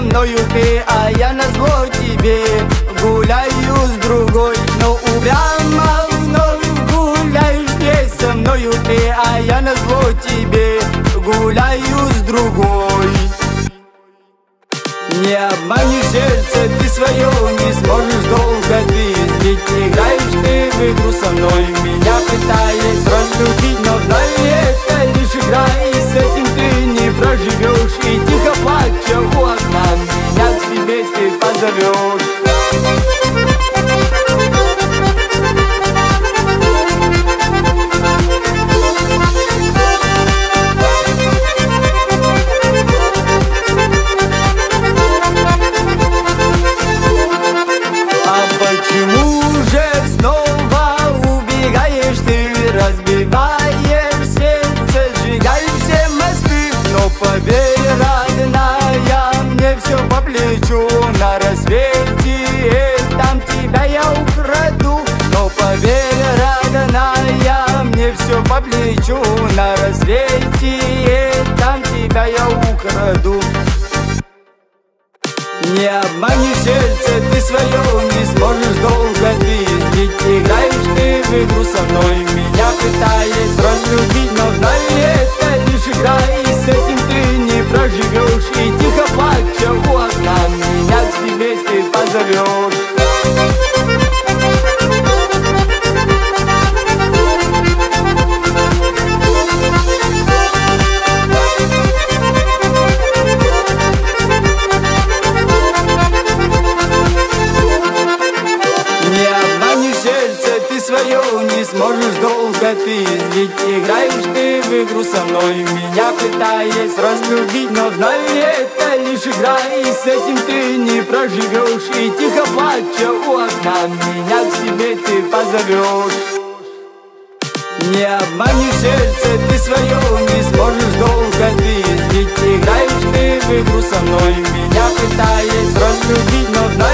мною ты, а я назло тебе гуляю с другой. Но упрямо вновь гуляешь здесь со мною ты, а я назло тебе гуляю с другой. Не обманешь сердце ты свое, не сможешь долго ты. Ведь играешь ты в игру со мной, меня пытаясь разлюбить. Но знай, это лишь игра, и с этим ты не проживешь. И тихо плача у окна меня к себе ты позовешь. Почему же снова убегаешь ты, разбиваешь сердце, сжигаешь все мосты? Но поверь, родная, мне все по плечу, на рассвете там тебя я украду. Но поверь, родная, мне все по плечу, на рассвете там тебя я украду. Не обманешь сердце ты свое, не сможешь долго ты. Ведь играешь ты в игру со мной, меня пытаясь разлюбить. Но знай, это лишь игра, и с этим ты не проживешь. И тихо плача у окна меня к себе ты позовешь. Не сможешь долго ты, ведь играешь ты в игру со мной, меня пытаясь разлюбить. Но знай, это лишь игра, и с этим ты не проживешь. И тихо плача у окна меня к себе ты позовешь. Не обманешь сердце ты свое, не сможешь долго ты. Ведь играешь ты в игру со мной, меня пытаясь разлюбить. Но знай,